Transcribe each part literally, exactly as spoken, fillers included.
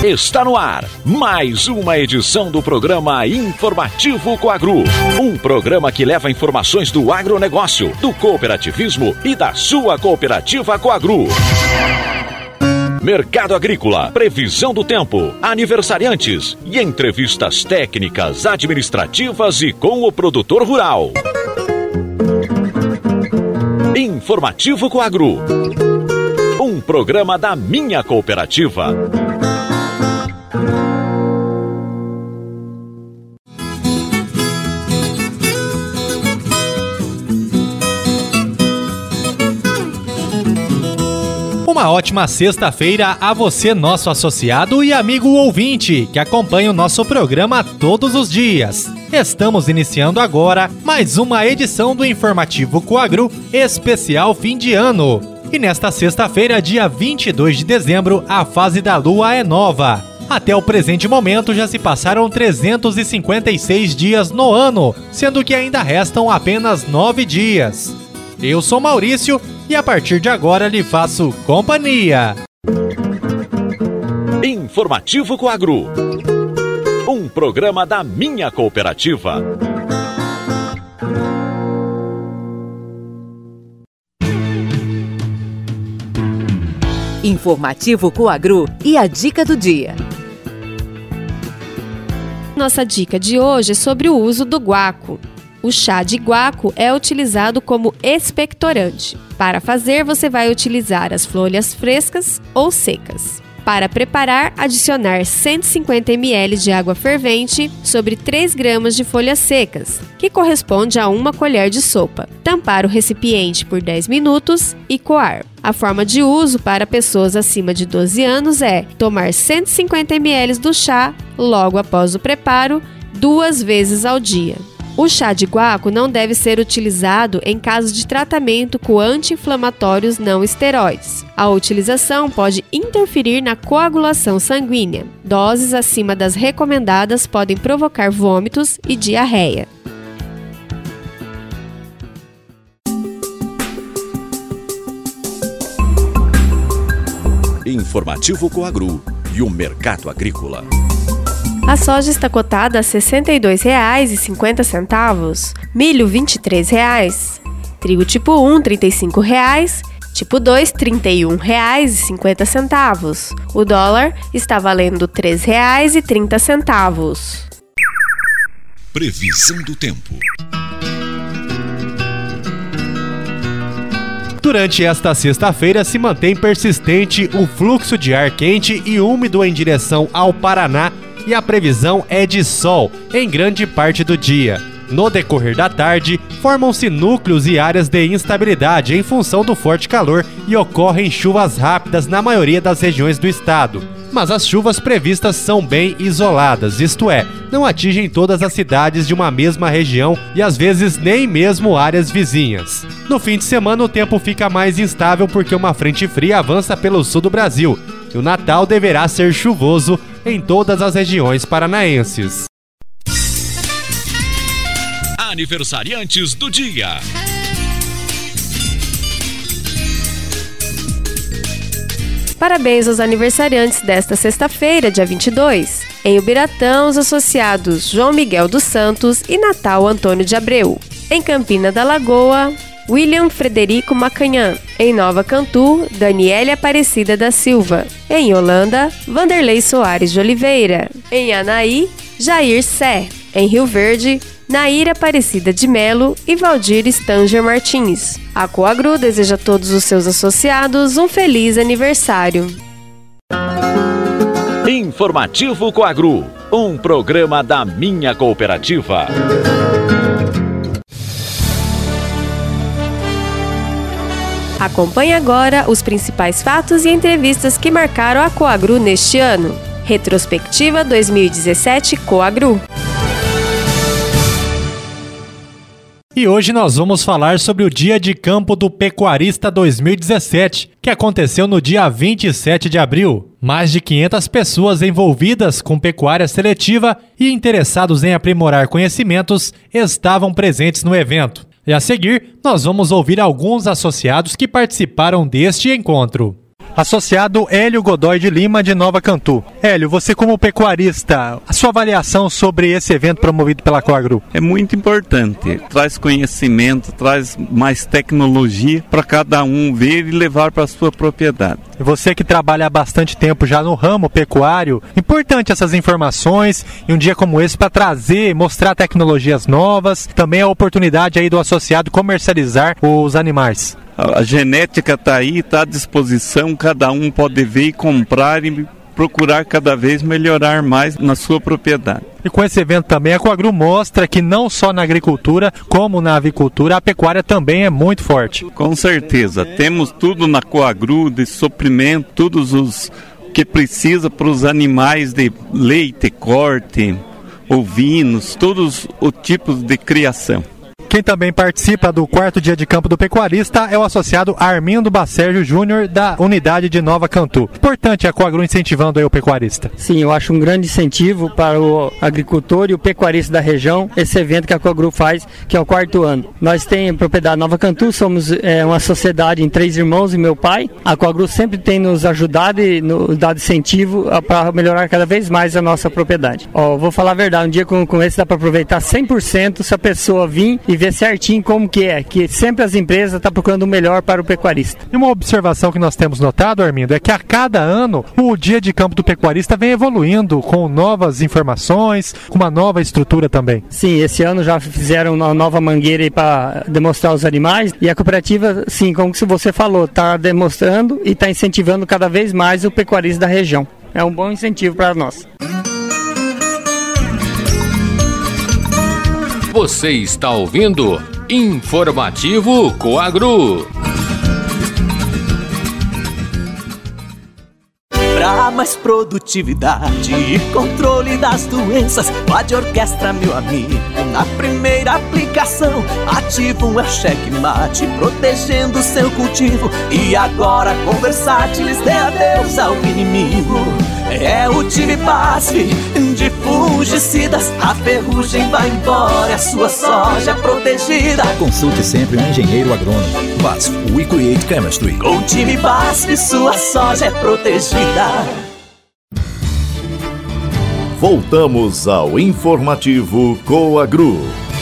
Está no ar mais uma edição do programa Informativo Coagro. Um programa que leva informações do agronegócio, do cooperativismo e da sua cooperativa Coagro. Mercado agrícola, previsão do tempo, aniversariantes e entrevistas técnicas, administrativas e com o produtor rural. Informativo Coagro. Um programa da minha cooperativa. Uma ótima sexta-feira a você, nosso associado e amigo ouvinte, que acompanha o nosso programa todos os dias. Estamos iniciando agora mais uma edição do Informativo Coagro, especial fim de ano. E nesta sexta-feira, dia vinte e dois de dezembro, a fase da lua é nova. Até o presente momento já se passaram trezentos e cinquenta e seis dias no ano, sendo que ainda restam apenas nove dias. Eu sou Maurício e a partir de agora lhe faço companhia. Informativo Coagro. Um programa da minha cooperativa. Informativo Coagro e a dica do dia. Nossa dica de hoje é sobre o uso do guaco. O chá de guaco é utilizado como expectorante. Para fazer, você vai utilizar as folhas frescas ou secas. Para preparar, adicionar cento e cinquenta mililitros de água fervente sobre três gramas de folhas secas, que corresponde a uma colher de sopa. Tampar o recipiente por dez minutos e coar. A forma de uso para pessoas acima de doze anos é tomar cento e cinquenta mililitros do chá logo após o preparo, duas vezes ao dia. O chá de guaco não deve ser utilizado em caso de tratamento com anti-inflamatórios não esteroides. A utilização pode interferir na coagulação sanguínea. Doses acima das recomendadas podem provocar vômitos e diarreia. Informativo Coagro e o mercado agrícola. A soja está cotada a sessenta e dois reais e cinquenta centavos, milho vinte e três reais, trigo tipo um trinta e cinco reais, tipo dois trinta e um reais e cinquenta centavos. O dólar está valendo três reais e trinta centavos. Previsão do tempo. Durante esta sexta-feira se mantém persistente o fluxo de ar quente e úmido em direção ao Paraná e a previsão é de sol em grande parte do dia. No decorrer da tarde, formam-se núcleos e áreas de instabilidade em função do forte calor e ocorrem chuvas rápidas na maioria das regiões do estado. Mas as chuvas previstas são bem isoladas, isto é, não atingem todas as cidades de uma mesma região e às vezes nem mesmo áreas vizinhas. No fim de semana o tempo fica mais instável porque uma frente fria avança pelo sul do Brasil e o Natal deverá ser chuvoso em todas as regiões paranaenses. Aniversariantes do dia. Parabéns aos aniversariantes desta sexta-feira, dia vinte e dois. Em Ubiratã, os associados João Miguel dos Santos e Natal Antônio de Abreu. Em Campina da Lagoa, William Frederico Macanhã. Em Nova Cantu, Daniele Aparecida da Silva. Em Holanda, Vanderlei Soares de Oliveira. Em Anaí, Jair Sé. Em Rio Verde, Naira Aparecida de Melo e Valdir Stanger Martins. A Coagro deseja a todos os seus associados um feliz aniversário. Informativo Coagro, um programa da minha cooperativa. Acompanhe agora os principais fatos e entrevistas que marcaram a Coagro neste ano. Retrospectiva dois mil e dezessete Coagro. E hoje nós vamos falar sobre o Dia de Campo do Pecuarista dois mil e dezessete, que aconteceu no dia vinte e sete de abril. Mais de quinhentas pessoas envolvidas com pecuária seletiva e interessados em aprimorar conhecimentos estavam presentes no evento. E a seguir, nós vamos ouvir alguns associados que participaram deste encontro. Associado Hélio Godoy de Lima, de Nova Cantu. Hélio, você como pecuarista, a sua avaliação sobre esse evento promovido pela Coagru? É muito importante, traz conhecimento, traz mais tecnologia para cada um ver e levar para a sua propriedade. E você que trabalha há bastante tempo já no ramo pecuário, importante essas informações em um dia como esse para trazer, mostrar tecnologias novas, também a oportunidade aí do associado comercializar os animais. A genética está aí, está à disposição, cada um pode ver e comprar e procurar cada vez melhorar mais na sua propriedade. E com esse evento também a Coagru mostra que não só na agricultura, como na avicultura, a pecuária também é muito forte. Com certeza, temos tudo na Coagru, de suprimento, todos os que precisa para os animais de leite, corte, ovinos, todos os tipos de criação. Quem também participa do quarto dia de campo do pecuarista é o associado Armindo Bacérgio Júnior, da unidade de Nova Cantu. Importante a Coagru incentivando aí o pecuarista. Sim, eu acho um grande incentivo para o agricultor e o pecuarista da região, esse evento que a Coagru faz, que é o quarto ano. Nós temos propriedade Nova Cantu, somos é, uma sociedade em três irmãos e meu pai. A Coagru sempre tem nos ajudado e nos dado incentivo para melhorar cada vez mais a nossa propriedade. Ó, vou falar a verdade, um dia com, com esse dá para aproveitar cem por cento se a pessoa vir e ver certinho como que é, que sempre as empresas estão procurando o melhor para o pecuarista. E uma observação que nós temos notado, Armindo, é que a cada ano o dia de campo do pecuarista vem evoluindo com novas informações, com uma nova estrutura também. Sim, esse ano já fizeram uma nova mangueira para demonstrar os animais e a cooperativa, sim, como você falou, está demonstrando e está incentivando cada vez mais o pecuarista da região. É um bom incentivo para nós. Você está ouvindo Informativo Coagru. Para mais produtividade e controle das doenças, o Ad Orquestra, meu amigo, na primeira aplicação, ativo é o checkmate, protegendo seu cultivo. E agora com Versátilis dê adeus ao inimigo. É o time BASF de fungicidas, a ferrugem vai embora, a sua soja protegida. Consulte sempre um engenheiro agrônomo. BASF, We Create Chemistry. Com o time BASF, sua soja é protegida. Voltamos ao Informativo Coagru.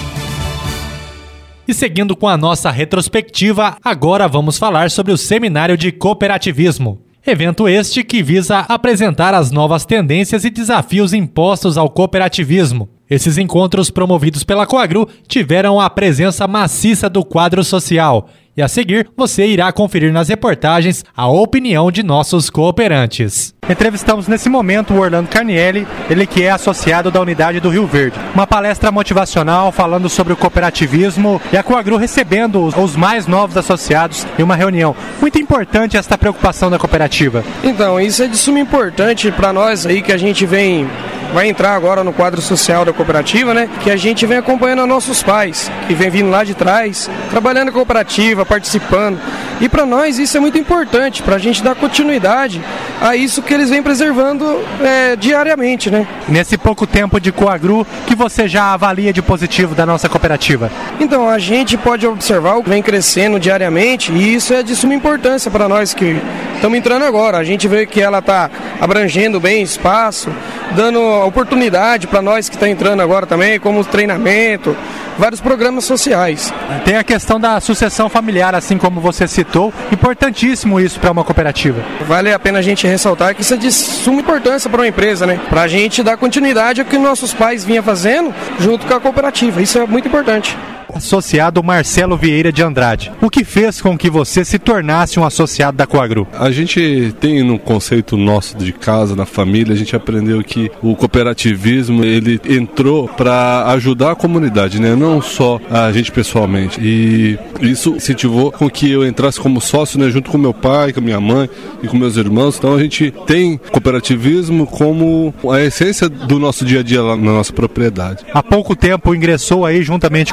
E seguindo com a nossa retrospectiva, agora vamos falar sobre o Seminário de Cooperativismo. Evento este que visa apresentar as novas tendências e desafios impostos ao cooperativismo. Esses encontros promovidos pela Coagru tiveram a presença maciça do quadro social. E a seguir, você irá conferir nas reportagens a opinião de nossos cooperantes. Entrevistamos nesse momento o Orlando Carnielli, ele que é associado da unidade do Rio Verde. Uma palestra motivacional falando sobre o cooperativismo e a Coagru recebendo os mais novos associados em uma reunião. Muito importante esta preocupação da cooperativa. Então, isso é de suma importância para nós aí que a gente vem... vai entrar agora no quadro social da cooperativa, né? Que a gente vem acompanhando nossos pais, que vem vindo lá de trás, trabalhando na cooperativa, participando. E para nós isso é muito importante, para a gente dar continuidade a isso que eles vêm preservando é, diariamente, né? Nesse pouco tempo de Coagru, que você já avalia de positivo da nossa cooperativa? Então, a gente pode observar o que vem crescendo diariamente e isso é de suma importância para nós que estamos entrando agora. A gente vê que ela está abrangendo bem espaço, dando oportunidade para nós que estamos entrando agora também, como treinamento, vários programas sociais. Tem a questão da sucessão familiar, assim como você citou, importantíssimo isso para uma cooperativa. Vale a pena a gente ressaltar que isso é de suma importância para uma empresa, né? Para a gente dar continuidade ao que nossos pais vinham fazendo junto com a cooperativa, isso é muito importante. Associado Marcelo Vieira de Andrade, o que fez com que você se tornasse um associado da Coagru? A gente tem no conceito nosso de casa, na família, a gente aprendeu que o cooperativismo ele entrou para ajudar a comunidade, né? Não só a gente pessoalmente. E isso incentivou com que eu entrasse como sócio, né? Junto com meu pai, com minha mãe e com meus irmãos. Então a gente tem cooperativismo como a essência do nosso dia a dia lá na nossa propriedade. Há pouco tempo ingressou aí juntamente com a Coagru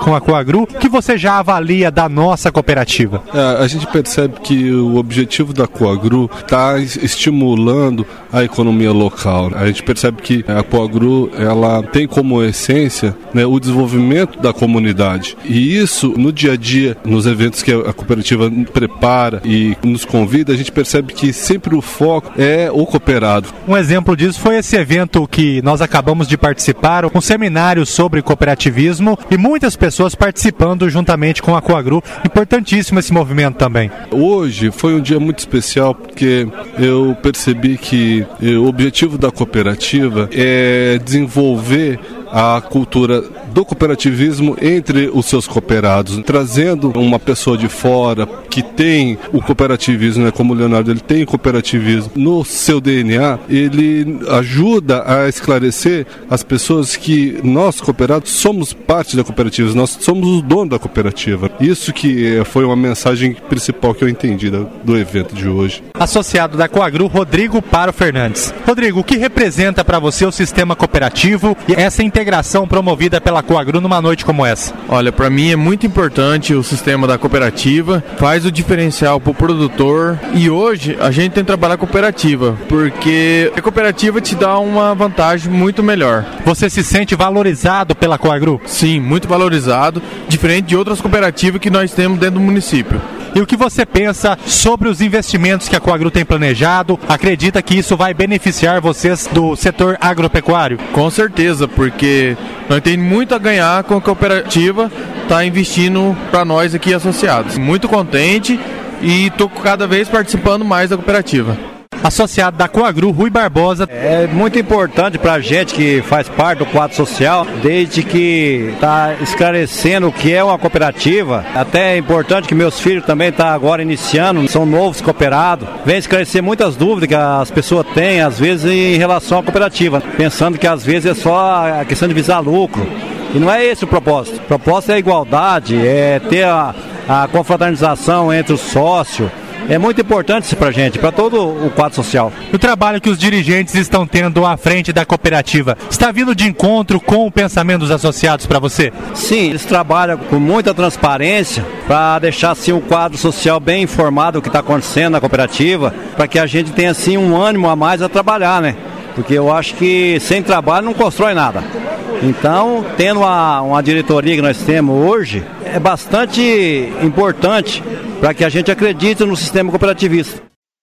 Coagru, que você já avalia da nossa cooperativa? É, a gente percebe que o objetivo da Coagru está estimulando a economia local. A gente percebe que a Coagru, ela tem como essência, né, o desenvolvimento da comunidade. E isso, no dia a dia, nos eventos que a cooperativa prepara e nos convida, a gente percebe que sempre o foco é o cooperado. Um exemplo disso foi esse evento que nós acabamos de participar, um seminário sobre cooperativismo e muitas pessoas participando juntamente com a Coagru. Importantíssimo esse movimento também. Hoje foi um dia muito especial porque eu percebi que o objetivo da cooperativa é desenvolver a cultura do cooperativismo entre os seus cooperados, trazendo uma pessoa de fora que tem o cooperativismo, né, como o Leonardo, ele tem o cooperativismo no seu D N A, ele ajuda a esclarecer as pessoas que nós, cooperados, somos parte da cooperativa, nós somos o dono da cooperativa. Isso que foi uma mensagem principal que eu entendi do, do evento de hoje. Associado da Coagru, Rodrigo Paro Fernandes. Rodrigo, o que representa para você o sistema cooperativo e essa integração promovida pela Coagru numa noite como essa? Olha, para mim é muito importante o sistema da cooperativa, faz o diferencial para o produtor e hoje a gente tem que trabalhar cooperativa, porque a cooperativa te dá uma vantagem muito melhor. Você se sente valorizado pela Coagru? Sim, muito valorizado, diferente de outras cooperativas que nós temos dentro do município. E o que você pensa sobre os investimentos que a Coagru tem planejado? Acredita que isso vai beneficiar vocês do setor agropecuário? Com certeza, porque nós temos muito a ganhar com a cooperativa estar investindo para nós aqui associados. Muito contente e estou cada vez participando mais da cooperativa. Associado da Coagru, Rui Barbosa. É muito importante para a gente que faz parte do quadro social, desde que está esclarecendo o que é uma cooperativa. Até é importante que meus filhos também estão tá agora iniciando, são novos cooperados. Vem esclarecer muitas dúvidas que as pessoas têm, às vezes, em relação à cooperativa, pensando que às vezes é só a questão de visar lucro. E não é esse o propósito. O propósito é a igualdade, é ter a, a confraternização entre os sócios. É muito importante isso pra gente, para todo o quadro social. O trabalho que os dirigentes estão tendo à frente da cooperativa está vindo de encontro com o pensamento dos associados para você? Sim, eles trabalham com muita transparência para deixar assim o quadro social bem informado do que está acontecendo na cooperativa, para que a gente tenha assim um ânimo a mais a trabalhar, né? Porque eu acho que sem trabalho não constrói nada. Então, tendo uma, uma diretoria que nós temos hoje, é bastante importante para que a gente acredite no sistema cooperativista.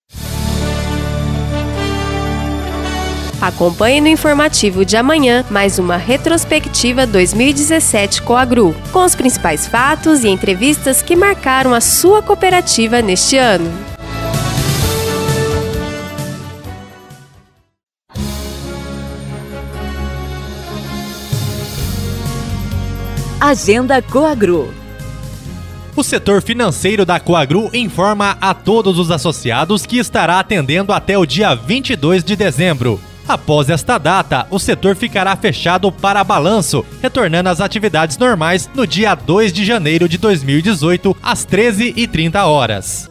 Acompanhe no informativo de amanhã mais uma retrospectiva dois mil e dezessete Coagru, com os principais fatos e entrevistas que marcaram a sua cooperativa neste ano. Agenda Coagru. O setor financeiro da Coagru informa a todos os associados que estará atendendo até o dia vinte e dois de dezembro. Após esta data, o setor ficará fechado para balanço, retornando às atividades normais no dia dois de janeiro de dois mil e dezoito, às treze e trinta horas.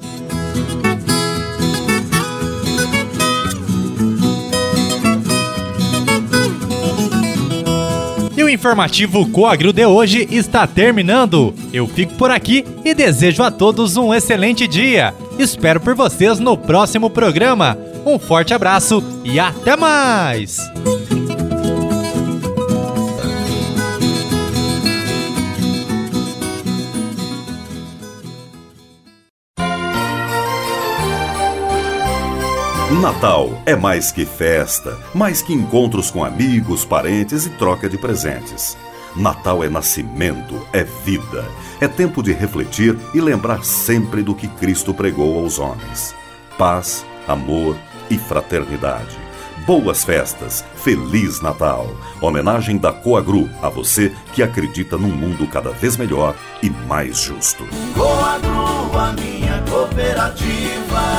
E o informativo Coagru de hoje está terminando. Eu fico por aqui e desejo a todos um excelente dia. Espero por vocês no próximo programa. Um forte abraço e até mais! Natal é mais que festa, mais que encontros com amigos, parentes e troca de presentes. Natal é nascimento, é vida, é tempo de refletir e lembrar sempre do que Cristo pregou aos homens. Paz, amor e fraternidade. Boas festas, Feliz Natal. Homenagem da Coagru a você que acredita num mundo cada vez melhor e mais justo. Coagru, a minha cooperativa.